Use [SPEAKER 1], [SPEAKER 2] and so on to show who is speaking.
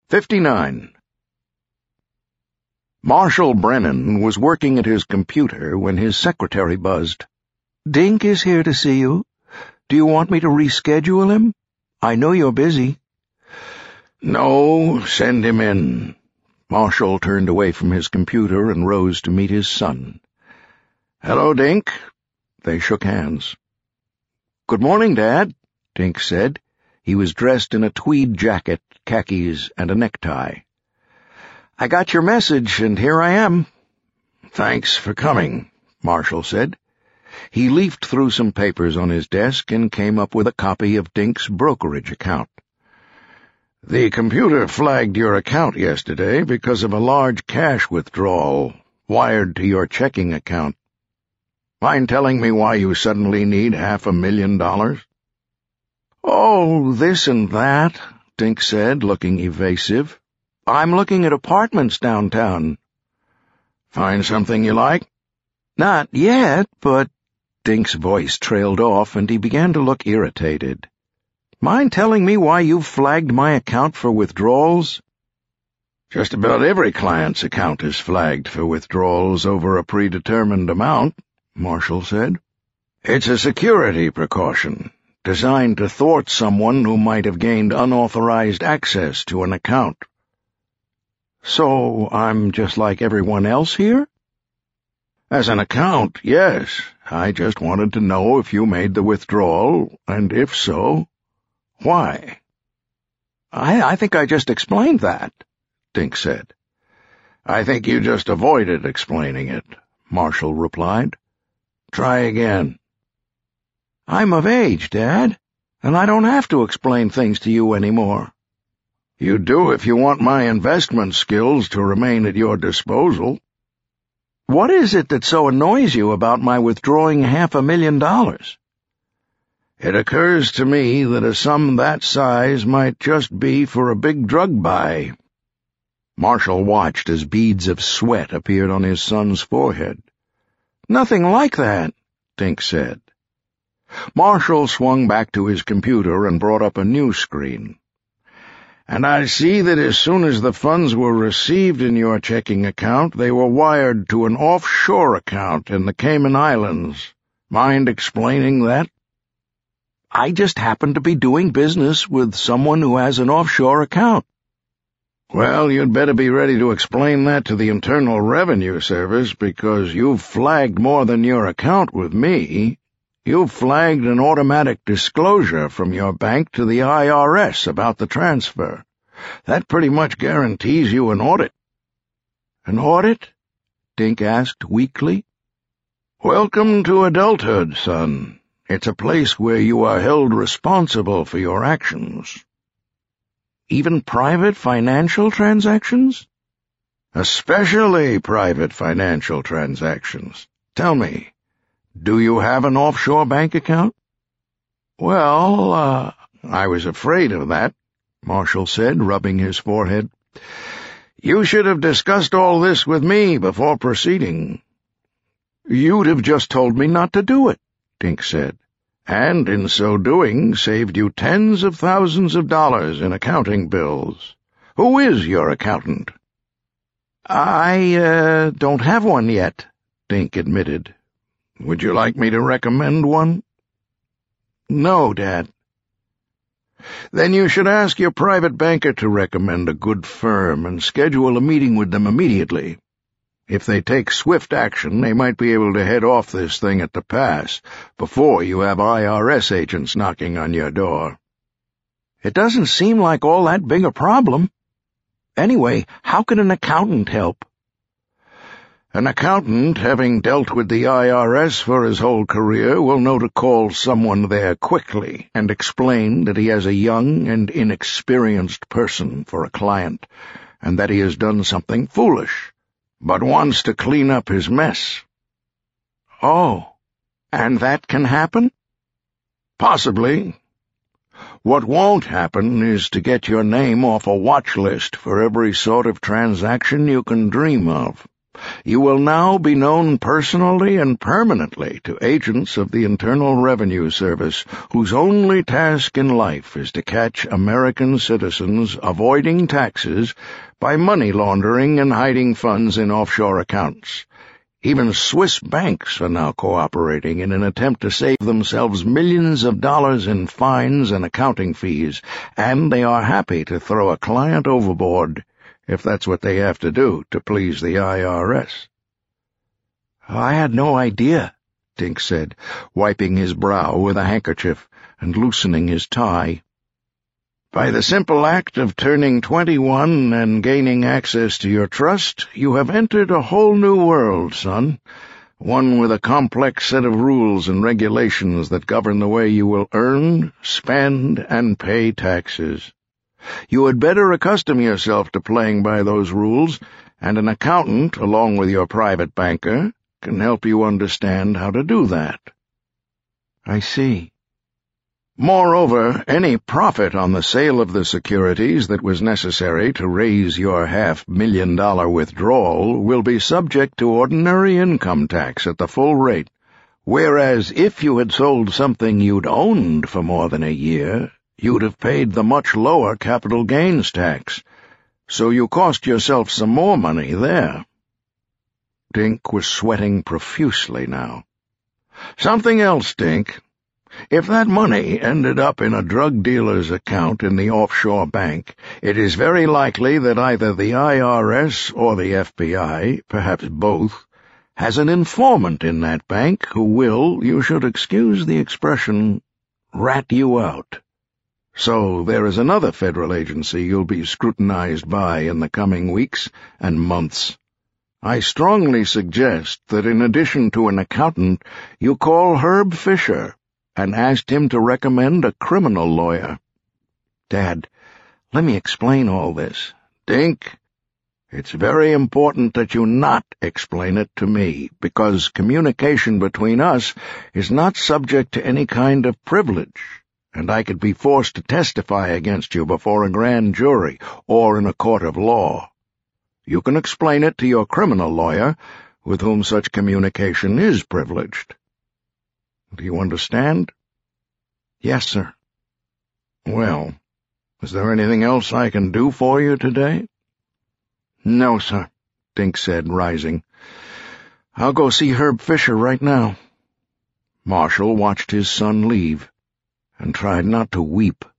[SPEAKER 1] 59. Marshall Brennan was working at his computer when his secretary buzzed.
[SPEAKER 2] "Dink is here to see you. Do you want me to reschedule him? I know you're busy."
[SPEAKER 1] "No, send him in." Marshall turned away from his computer and rose to meet his son. "Hello, Dink." They shook hands.
[SPEAKER 2] "Good morning, Dad," Dink said. He was dressed in a tweed jacket, khakis, and a necktie. "I got your message, and here I am."
[SPEAKER 1] "Thanks for coming," Marshall said. He leafed through some papers on his desk and came up with a copy of Dink's brokerage account. "The computer flagged your account yesterday because of a large cash withdrawal wired to your checking account. Mind telling me why you suddenly need $500,000?
[SPEAKER 2] "Oh, this and that," Dink said, looking evasive. "I'm looking at apartments downtown."
[SPEAKER 1] "Find something you like?"
[SPEAKER 2] "Not yet, but—" Dink's voice trailed off, and he began to look irritated. "Mind telling me why you flagged my account for withdrawals?"
[SPEAKER 1] "Just about every client's account is flagged for withdrawals over a predetermined amount," Marshall said. "It's a security precaution, designed to thwart someone who might have gained unauthorized access to an account."
[SPEAKER 2] "So I'm just like everyone else here?"
[SPEAKER 1] "As an account, yes. I just wanted to know if you made the withdrawal, and if so, why?"
[SPEAKER 2] I think I just explained that," Dink said.
[SPEAKER 1] "I think you just avoided explaining it," Marshall replied. "Try again."
[SPEAKER 2] "I'm of age, Dad, and I don't have to explain things to you anymore."
[SPEAKER 1] "You do if you want my investment skills to remain at your disposal."
[SPEAKER 2] "What is it that so annoys you about my withdrawing $500,000?
[SPEAKER 1] "It occurs to me that a sum that size might just be for a big drug buy." Marshall watched as beads of sweat appeared on his son's forehead.
[SPEAKER 2] "Nothing like that," Dink said.
[SPEAKER 1] Marshall swung back to his computer and brought up a new screen. "And I see that as soon as the funds were received in your checking account, they were wired to an offshore account in the Cayman Islands. Mind explaining that?"
[SPEAKER 2] "I just happen to be doing business with someone who has an offshore account."
[SPEAKER 1] "Well, you'd better be ready to explain that to the Internal Revenue Service, because you've flagged more than your account with me. You've flagged an automatic disclosure from your bank to the IRS about the transfer. That pretty much guarantees you an audit."
[SPEAKER 2] "An audit?" Dink asked weakly.
[SPEAKER 1] "Welcome to adulthood, son. It's a place where you are held responsible for your actions."
[SPEAKER 2] "Even private financial transactions?"
[SPEAKER 1] "Especially private financial transactions. Tell me, do you have an offshore bank account?"
[SPEAKER 2] "Well,
[SPEAKER 1] I was afraid of that," Marshall said, rubbing his forehead. "You should have discussed all this with me before proceeding."
[SPEAKER 2] "You'd have just told me not to do it," Dink said.
[SPEAKER 1] "And in so doing saved you tens of thousands of dollars in accounting bills. Who is your accountant?"
[SPEAKER 2] I don't have one yet," Dink admitted.
[SPEAKER 1] "Would you like me to recommend one?"
[SPEAKER 2] "No, Dad."
[SPEAKER 1] "Then you should ask your private banker to recommend a good firm and schedule a meeting with them immediately. If they take swift action, they might be able to head off this thing at the pass before you have IRS agents knocking on your door."
[SPEAKER 2] "It doesn't seem like all that big a problem. Anyway, how can an accountant help?"
[SPEAKER 1] "An accountant, having dealt with the IRS for his whole career, will know to call someone there quickly and explain that he has a young and inexperienced person for a client, and that he has done something foolish, but wants to clean up his mess."
[SPEAKER 2] "Oh, and that can happen?"
[SPEAKER 1] "Possibly. What won't happen is to get your name off a watch list for every sort of transaction you can dream of. You will now be known personally and permanently to agents of the Internal Revenue Service, whose only task in life is to catch American citizens avoiding taxes by money laundering and hiding funds in offshore accounts. Even Swiss banks are now cooperating in an attempt to save themselves millions of dollars in fines and accounting fees, and they are happy to throw a client overboard if that's what they have to do to please the IRS.
[SPEAKER 2] I had no idea, Dink said, wiping his brow with a handkerchief and loosening his tie.
[SPEAKER 1] By the simple act of turning 21 and gaining access to your trust, you have entered a whole new world, son, one with a complex set of rules and regulations that govern the way you will earn, spend, and pay taxes. You had better accustom yourself to playing by those rules, and an accountant, along with your private banker, can help you understand how to do that.
[SPEAKER 2] I see.
[SPEAKER 1] Moreover, any profit on the sale of the securities that was necessary to raise your $500,000 withdrawal will be subject to ordinary income tax at the full rate, whereas if you had sold something you'd owned for more than a year, you'd have paid the much lower capital gains tax, so you cost yourself some more money there.
[SPEAKER 2] Dink was sweating profusely now.
[SPEAKER 1] Something else, Dink. If that money ended up in a drug dealer's account in the offshore bank, it is very likely that either the IRS or the FBI, perhaps both, has an informant in that bank who will, you should excuse the expression, rat you out. So there is another federal agency you'll be scrutinized by in the coming weeks and months. I strongly suggest that in addition to an accountant, you call Herb Fisher and ask him to recommend a criminal lawyer.
[SPEAKER 2] Dad, let me explain all this.
[SPEAKER 1] Dink, it's very important that you not explain it to me, because communication between us is not subject to any kind of privilege, and I could be forced to testify against you before a grand jury or in a court of law. You can explain it to your criminal lawyer, with whom such communication is privileged. Do you understand?
[SPEAKER 2] Yes, sir.
[SPEAKER 1] Well, is there anything else I can do for you today?
[SPEAKER 2] No, sir, Dink said, rising. I'll go see Herb Fisher right now.
[SPEAKER 1] Marshall watched his son leave and tried not to weep.